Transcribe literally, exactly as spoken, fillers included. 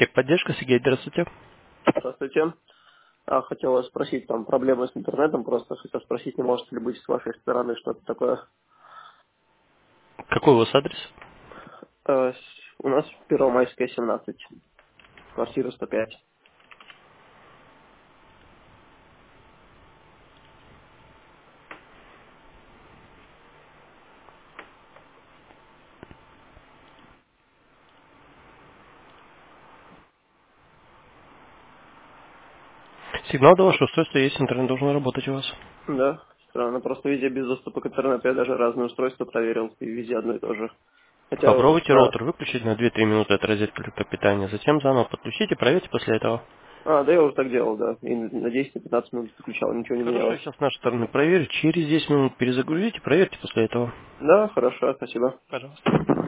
Техподдержка, Сергей, здравствуйте. Здравствуйте. А, хотел вас спросить, там проблемы с интернетом, просто хотел спросить, не может ли быть с вашей стороны что-то такое. Какой у вас адрес? Э, с- у нас Первомайская, семнадцать, квартира сто пять. Сигнал до вашего устройства есть, интернет должен работать у вас. Да, странно, просто везде без доступа к интернету, я даже разные устройства проверил, и везде одно и то же. Хотя, Попробуйте а, роутер выключить на две-три минуты от розетки питания, затем заново подключите, проверьте после этого. а, да я уже так делал, да, и на десять-пятнадцать минут подключал, ничего не Хорошо, я менялось. сейчас с нашей стороны проверю. Через десять минут перезагрузите, проверьте после этого. Да, хорошо, спасибо. Пожалуйста.